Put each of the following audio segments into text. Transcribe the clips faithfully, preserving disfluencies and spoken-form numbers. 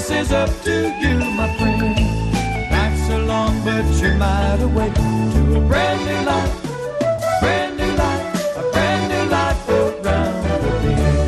This is up to you, my friend. Nights are long, but you might awake to a brand new life, brand new life, a brand new life around the bend.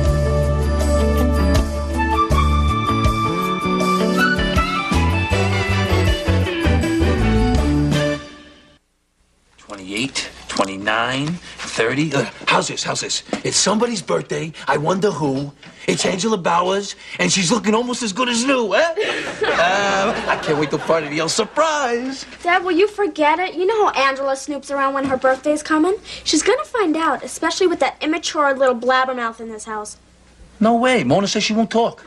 twenty-eight, twenty-nine, thirty. Uh, how's this? How's this? It's somebody's birthday. I wonder who. It's Angela Bowers, and she's looking almost as good as new, eh? uh, I can't wait till Friday to yell surprise. Dad, will you forget it? You know how Angela snoops around when her birthday's coming? She's gonna find out, especially with that immature little blabbermouth in this house. No way. Mona says she won't talk.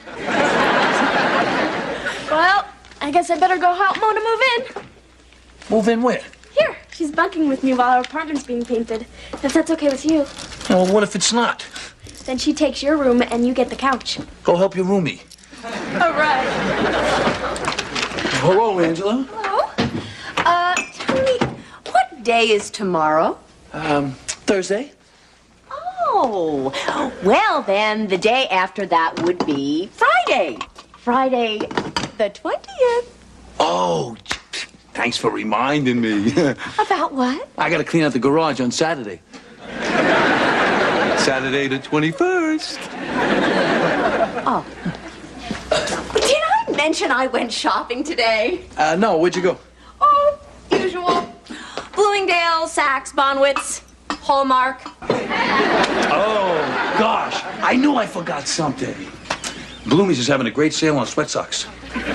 Well, I guess I better go help Mona move in. Move in where? Here, she's bunking with me while our apartment's being painted. If that's okay with you. Well, what if it's not? Then she takes your room and you get the couch. Go help your roomie. All right. Hello, Angela. Hello. Uh, tell me, what day is tomorrow? Um, Thursday. Oh, well then, the day after that would be Friday. Friday the twentieth. Oh, thanks for reminding me. About what? I gotta clean out the garage on Saturday. Saturday the twenty-first. Oh. Did I mention I went shopping today? Uh, no, where'd you go? Oh, usual. Bloomingdale, Saks, Bonwitz, Hallmark. Oh, gosh. I knew I forgot something. Bloomie's is having a great sale on sweat socks.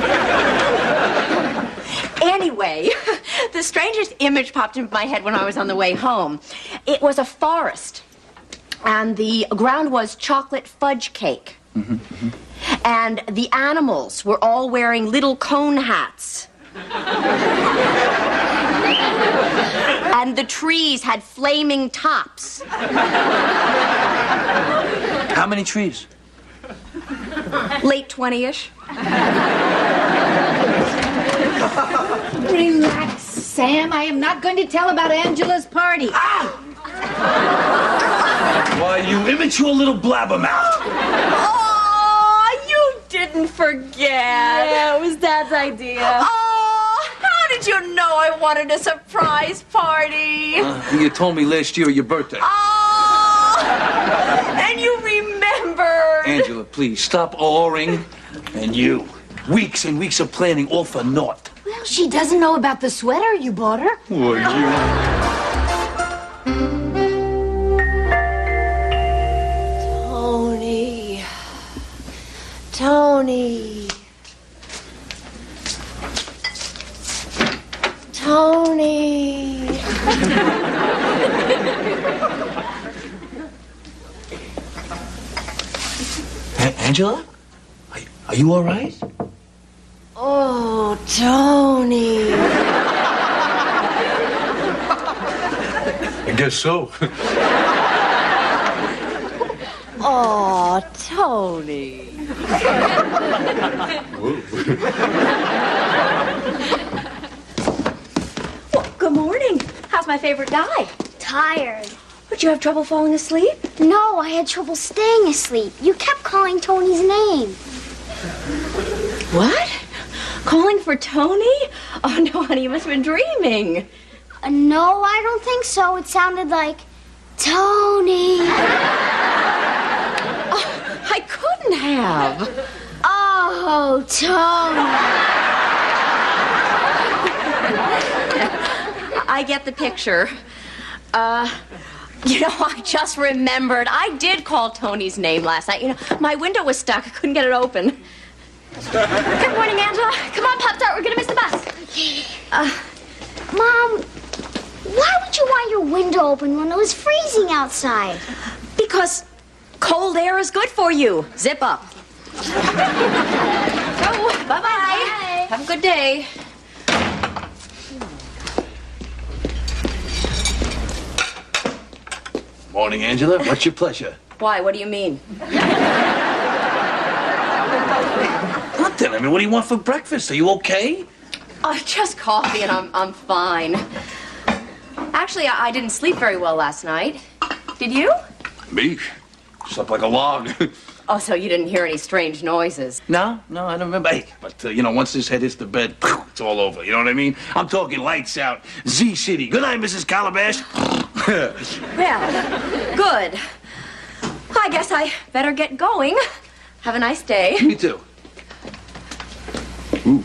Anyway, the strangest image popped into my head when I was on the way home. It was a forest, and the ground was chocolate fudge cake. Mm-hmm, mm-hmm. And the animals were all wearing little cone hats. And the trees had flaming tops. How many trees? Late twenty-ish. Relax, Sam. I am not going to tell about Angela's party. Ah! Why, you immature little blabbermouth. Oh, you didn't forget. Yeah, it was Dad's idea. Oh, how did you know I wanted a surprise party? Uh, you told me last year at your birthday. Oh, and you remembered. Angela, please, stop awing. And you, weeks and weeks of planning all for naught. Well, she doesn't know about the sweater you bought her. Well, you... Tony. Tony. Tony. A- Angela? Are, are you all right? Oh, Tony. I guess so. Oh, Tony. Well, good morning. How's my favorite guy? Tired. Would you have trouble falling asleep? No, I had trouble staying asleep. You kept calling Tony's name. What? Calling for Tony? Oh, no, honey, you must have been dreaming. Uh, no, I don't think so. It sounded like Tony. Oh, I couldn't have. Oh, Tony. I get the picture. Uh, you know, I just remembered. I did call Tony's name last night. You know, my window was stuck. I couldn't get it open. Good morning, Angela. Come on, Pop-Tart. We're going to miss the bus. Uh, Mom, why would you want your window open when it was freezing outside? Because cold air is good for you. Zip up. So, bye-bye. Bye. Have a good day. Morning, Angela. What's your pleasure? Why? What do you mean? Nothing. I mean, what do you want for breakfast? Are you okay? Oh, just coffee and I'm, I'm fine. Actually, I, I didn't sleep very well last night. Did you? Me? Slept like a log. Oh, so you didn't hear any strange noises? No, no, I don't remember. Hey, but, uh, you know, once this head hits the bed, it's all over. You know what I mean? I'm talking lights out. Z-City. Good night, Missus Calabash. Well, good. I guess I better get going. Have a nice day. Me too. Ooh.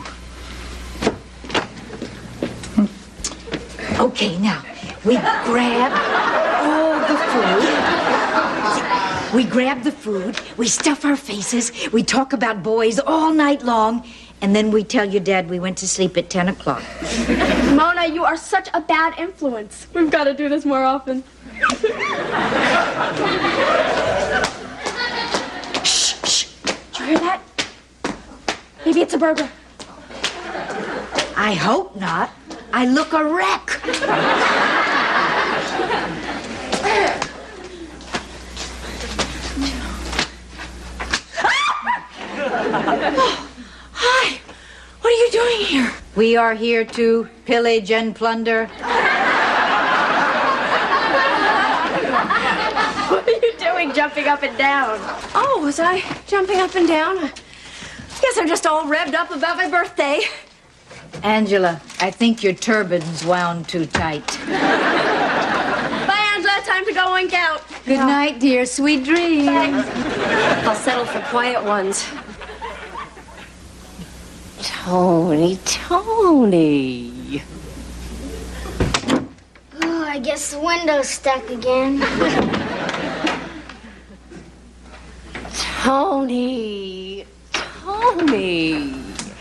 Okay, now, we grab all the food. We grab the food, we stuff our faces, we talk about boys all night long, and then we tell your dad we went to sleep at ten o'clock. Mona, you are such a bad influence. We've got to do this more often. Shh, shh. Did you hear that? Maybe it's a burglar. I hope not. I look a wreck. Oh, hi. What are you doing here? We are here to pillage and plunder. What are you doing jumping up and down? Oh, was I jumping up and down? I guess I'm just all revved up about my birthday. Angela, I think your turban's wound too tight. Bye, Angela. Time to go wink out. Good night, dear. Sweet dreams. Thanks. I'll settle for quiet ones. Tony, Tony. Oh, I guess the window's stuck again. Tony. Tony.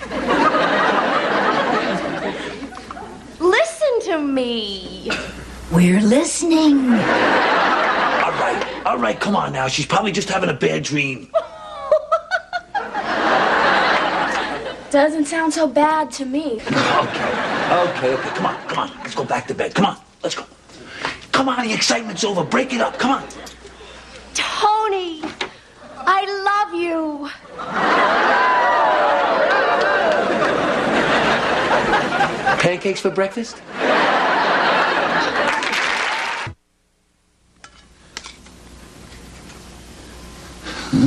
Listen to me. We're listening. All right, all right, come on now. She's probably just having a bad dream. Doesn't sound so bad to me. Okay, okay, okay. Come on, come on. Let's go back to bed. Come on, let's go. Come on, the excitement's over. Break it up. Come on. Tony, I love you. Pancakes for breakfast? Hmm?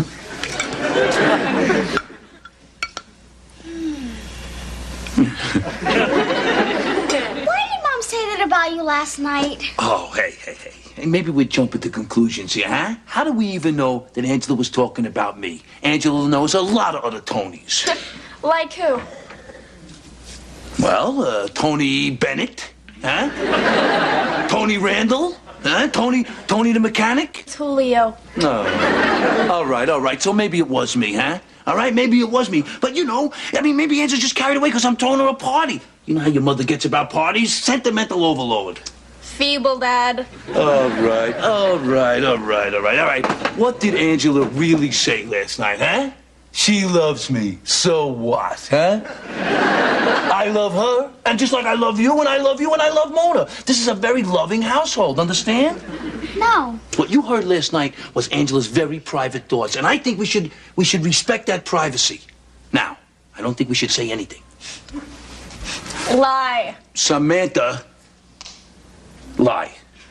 Why did Mom say that about you last night? Oh, hey, hey, hey. Hey, maybe we're jumping to conclusions here, huh? How do we even know that Angela was talking about me? Angela knows a lot of other Tonys. Like who? Well, uh, Tony Bennett, huh? Tony Randall, huh? Tony, Tony the mechanic? It's Julio. No. All right, all right. So maybe it was me, huh? All right, maybe it was me. But, you know, I mean, maybe Angela's just carried away because I'm throwing her a party. You know how your mother gets about parties? Sentimental overload. Feeble, Dad. All right, all right, all right, all right, all right. What did Angela really say last night, huh? She loves me. So what, huh? I love her, and just like I love you, and I love you, and I love Mona. This is a very loving household, understand? No. What you heard last night was Angela's very private thoughts, and I think we should we should respect that privacy. Now, I don't think we should say anything. Lie. Samantha, lie.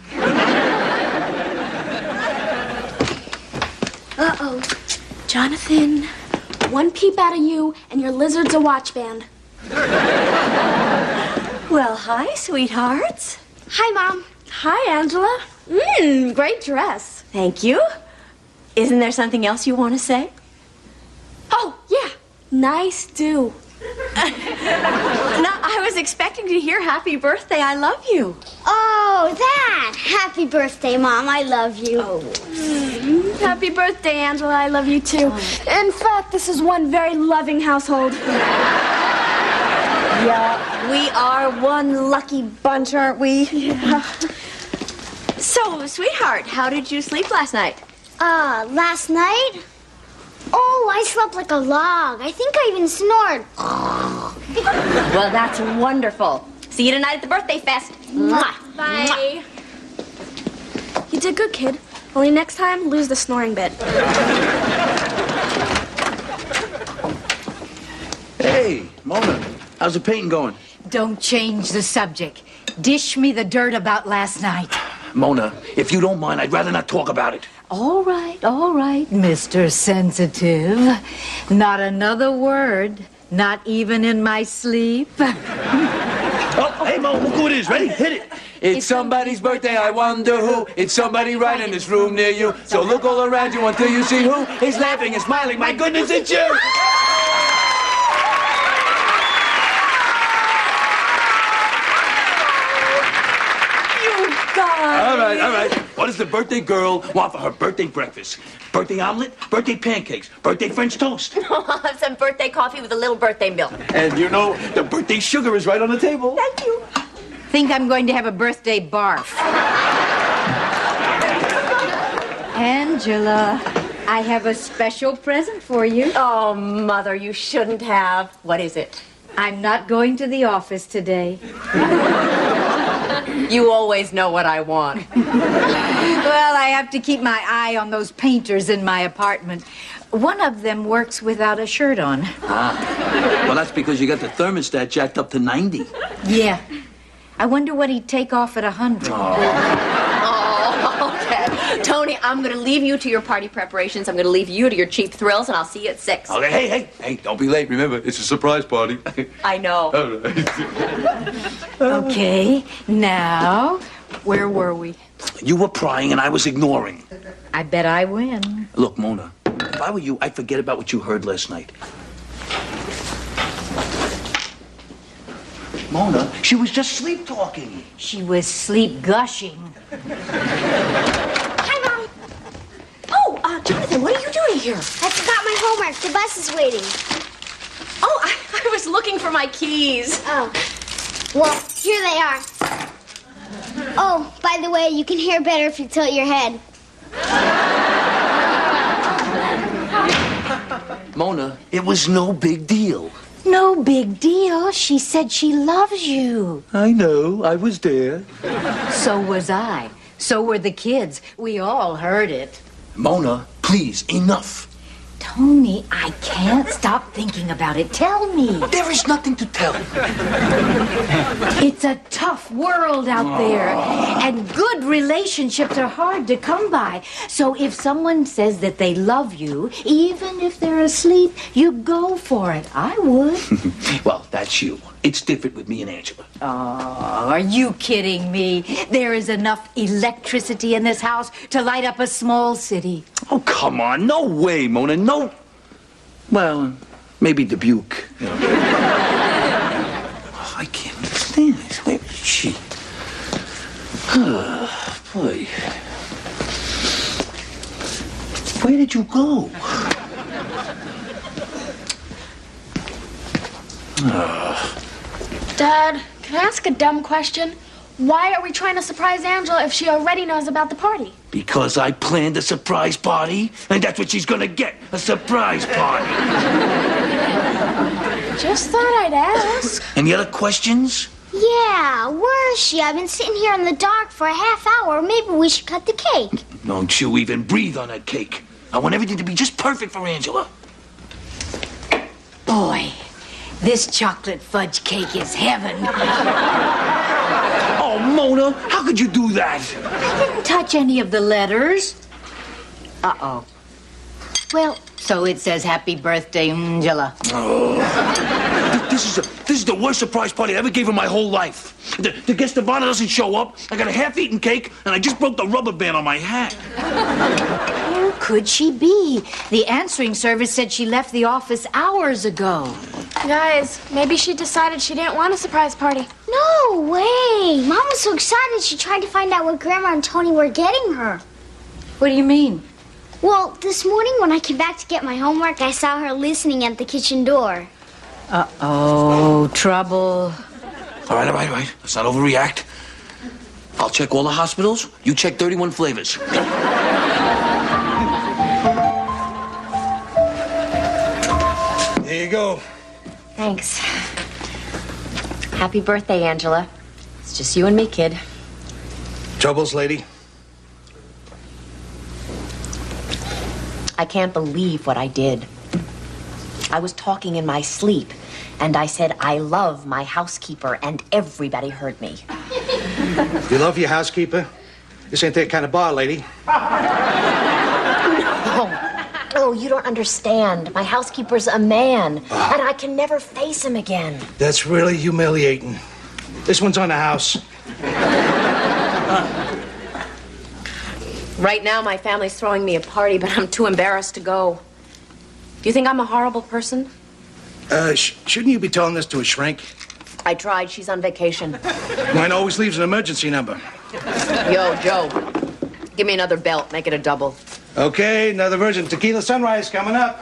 Uh-oh. Jonathan, one peep out of you, and your lizard's a watch band. Well, hi, sweethearts. Hi, Mom. Hi, Angela. Mmm, great dress. Thank you. Isn't there something else you want to say? Oh, yeah. Nice do. No, I was expecting to hear happy birthday, I love you. Oh, that. Happy birthday, Mom. I love you. Oh. Mm, happy birthday, Angela. I love you, too. In fact, this is one very loving household. Yeah, we are one lucky bunch, aren't we? Yeah. So, sweetheart, how did you sleep last night? Uh, last night? Oh, I slept like a log. I think I even snored. Well, that's wonderful. See you tonight at the birthday fest. Mwah. Bye. You did good, kid. Only next time, lose the snoring bit. Hey, Mona, how's the painting going? Don't change the subject. Dish me the dirt about last night. Mona, if you don't mind, I'd rather not talk about it. All right, all right, Mister Sensitive. Not another word, not even in my sleep. Oh, hey, Mo, look who it is. Ready? Hit it. It's somebody's birthday, I wonder who. It's somebody right in this room near you. So look all around you until you see who is laughing and smiling. My goodness, it's you! All right, all right. What does the birthday girl want for her birthday breakfast? Birthday omelet? Birthday pancakes? Birthday French toast? I'll have some birthday coffee with a little birthday milk. And you know, the birthday sugar is right on the table. Thank you. Think I'm going to have a birthday barf. Angela, I have a special present for you. Oh, Mother, you shouldn't have. What is it? I'm not going to the office today. You always know what I want. Well, I have to keep my eye on those painters in my apartment. One of them works without a shirt on. Ah. Well, that's because you got the thermostat jacked up to ninety. Yeah. I wonder what he'd take off at a hundred. Oh, okay. Tony, I'm going to leave you to your party preparations. I'm going to leave you to your cheap thrills, and I'll see you at six. Okay, hey, hey, hey, don't be late. Remember, it's a surprise party. I know. All right. Okay, now, where were we? You were prying and I was ignoring. I bet I win. Look, Mona, if I were you, I'd forget about what you heard last night. Mona, she was just sleep talking. She was sleep gushing. Hi, Mom. Oh, uh, Jonathan, what are you doing here? I forgot my homework. The bus is waiting. Oh, I, I was looking for my keys. Oh. Well, here they are. Oh, by the way, you can hear better if you tilt your head. Mona, it was no big deal. No big deal. She said she loves you. I know. I was there. So was I. So were the kids. We all heard it. Mona, please, enough. Tony, I can't stop thinking about it. Tell me. There is nothing to tell. It's a tough world out there, and good relationships are hard to come by. So if someone says that they love you, even if they're asleep, you go for it. I would. Well, that's you. It's different with me and Angela. Oh, are you kidding me? There is enough electricity in this house to light up a small city. Oh, come on. No way, Mona. No. Well, maybe Dubuque. You know. Oh, I can't understand this. Where is she? Oh, boy. Where did you go? Oh. Dad, can I ask a dumb question? Why are we trying to surprise Angela if she already knows about the party? Because I planned a surprise party, and that's what she's gonna get, a surprise party. Just thought I'd ask. Any other questions? Yeah, where is she? I've been sitting here in the dark for a half hour. Maybe we should cut the cake. Don't you even breathe on that cake. I want everything to be just perfect for Angela. Boy, this chocolate fudge cake is heaven. Oh, Mona, how could you do that? I didn't touch any of the letters. Uh-oh. Well, so it says happy birthday, Angela. Oh. This is a, this is the worst surprise party I ever gave in my whole life. The, the guest of honor doesn't show up. I got a half-eaten cake, and I just broke the rubber band on my hat. Where could she be? The answering service said she left the office hours ago. Guys, maybe she decided she didn't want a surprise party. No way. Mom was so excited she tried to find out what Grandma and Tony were getting her. What do you mean? Well, this morning when I came back to get my homework, I saw her listening at the kitchen door. Uh-oh, trouble. All right, all right, all right. Let's not overreact. I'll check all the hospitals. You check thirty-one flavors. There you go. Thanks. Happy birthday, Angela. It's just you and me, kid. Troubles, lady? I can't believe what I did. I was talking in my sleep, and I said, I love my housekeeper, and everybody heard me. You love your housekeeper? This ain't that kind of bar, lady. you don't understand. My housekeeper's a man, uh, and I can never face him again. That's really humiliating. This one's on the house. Right now, my family's throwing me a party, but I'm too embarrassed to go. Do you think I'm a horrible person? Uh, sh shouldn't you be telling this to a shrink? I tried. She's on vacation. Mine always leaves an emergency number. Yo, Joe, give me another belt. Make it a double. Okay, another Virgin Tequila Sunrise coming up.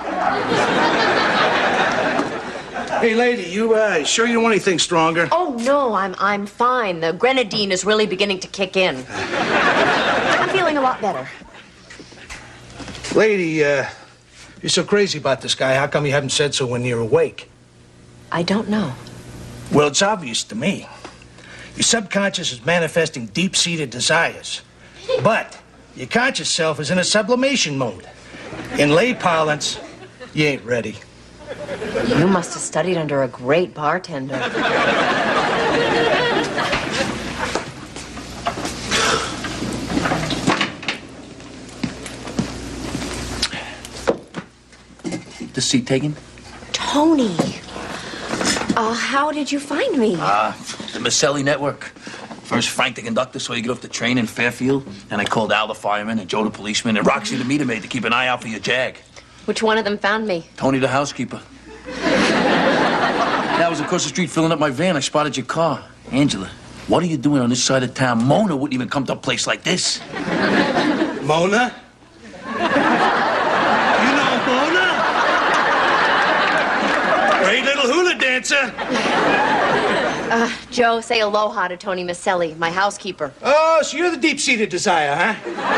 Hey, lady, you uh, sure you don't want anything stronger? Oh, no, I'm, I'm fine. The grenadine is really beginning to kick in. I'm feeling a lot better. Lady, uh, you're so crazy about this guy. How come you haven't said so when you're awake? I don't know. Well, it's obvious to me. Your subconscious is manifesting deep-seated desires. But your conscious self is in a sublimation mode. In lay parlance, you ain't ready. You must have studied under a great bartender. The seat taken? Tony. Uh, how did you find me? Ah, uh, the Maselli Network. First Frank the conductor saw you get off the train in Fairfield, and I called Al the fireman and Joe the policeman and Roxy the meter maid to keep an eye out for your Jag. Which one of them found me? Tony the housekeeper. I was across the street filling up my van. I spotted your car. Angela, what are you doing on this side of town? Mona wouldn't even come to a place like this. Mona? You know Mona? Great little hula dancer. Uh, Joe, say aloha to Tony Maselli, my housekeeper. Oh, so you're the deep-seated desire, huh?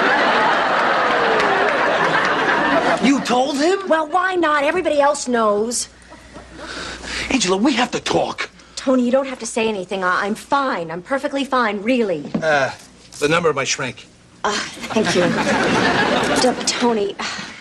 You told him? Well, why not? Everybody else knows. Angela, we have to talk. Tony, you don't have to say anything. I- I'm fine. I'm perfectly fine, really. Uh, the number of my shrink. Uh, thank you. D- Tony,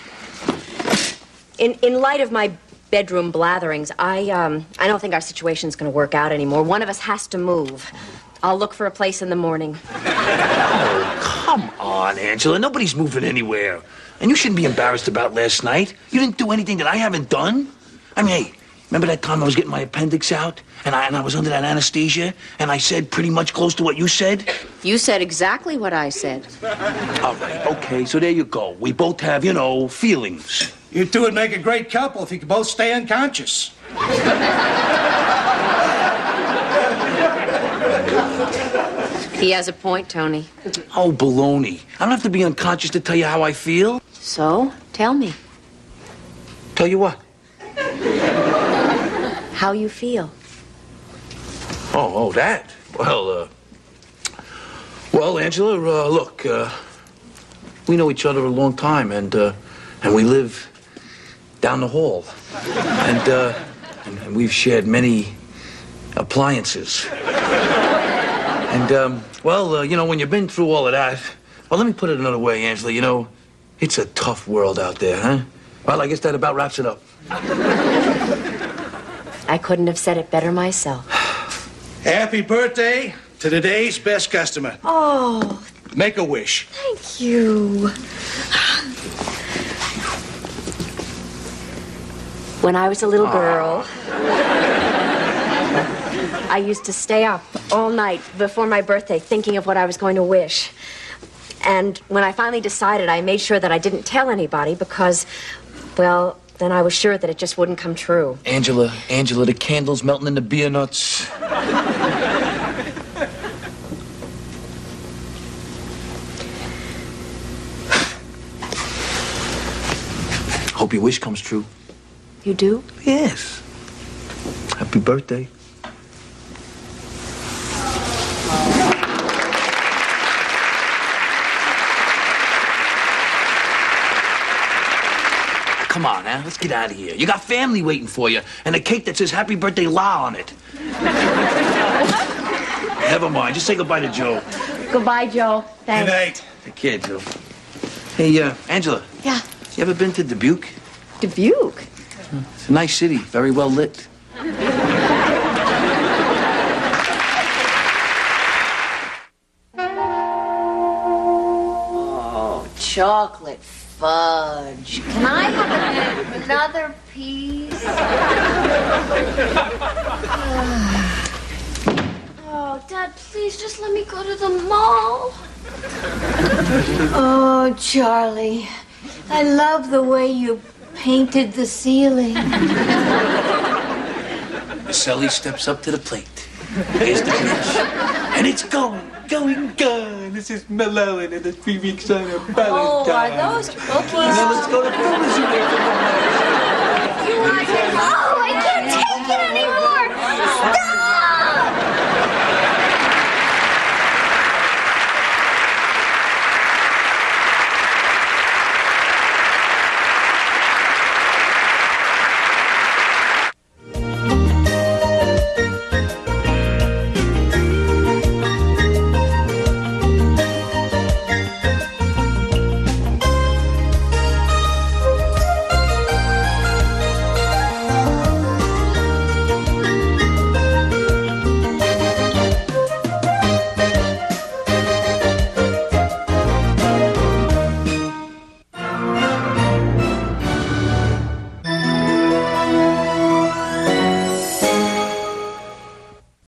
in, in light of my bedroom blatherings, I, um, I don't think our situation's going to work out anymore. One of us has to move. I'll look for a place in the morning. Oh, come on, Angela. Nobody's moving anywhere. And you shouldn't be embarrassed about last night. You didn't do anything that I haven't done. I mean, hey, remember that time I was getting my appendix out? And I, and I was under that anesthesia? And I said pretty much close to what you said? You said exactly what I said. All right, okay, so there you go. We both have, you know, feelings. You two would make a great couple if you could both stay unconscious. He has a point, Tony. Oh, baloney. I don't have to be unconscious to tell you how I feel. So, tell me. Tell you what? How you feel. Oh, oh, that. Well, uh... Well, Angela, uh, look, uh... we know each other a long time, and, uh... and we live down the hall. And, uh... and, and we've shared many appliances. And, um... well, uh, you know, when you've been through all of that... Well, let me put it another way, Angela. You know, it's a tough world out there, huh? Well, I guess that about wraps it up. I couldn't have said it better myself. Happy birthday to today's best customer. Oh, Make a wish. thank you. When I was a little girl, I used to stay up all night before my birthday thinking of what I was going to wish. And when I finally decided, I made sure that I didn't tell anybody because, well, then I was sure that it just wouldn't come true. Angela, Angela, the candle's melting in the beer nuts. Hope your wish comes true. You do? Yes. Happy birthday. Come on, now, let's get out of here. You got family waiting for you, and a cake that says Happy Birthday La on it. Never mind, just say goodbye to Joe. Goodbye, Joe. Thanks. Good night. Take care, Joe. Hey, uh, Angela. Yeah. You ever been to Dubuque? Dubuque? It's a nice city, very well lit. Oh, chocolate fudge. Can I have another piece? Oh, Dad, please just let me go to the mall. Oh, Charlie, I love the way you painted the ceiling. Sally steps up to the plate. Here's the dish. And it's going, going, going. This is mellow and the three weeks on a Valentine. Oh, are those cookies? And then let's go to Boomer's again. Oh, I can't take it anymore. Stop!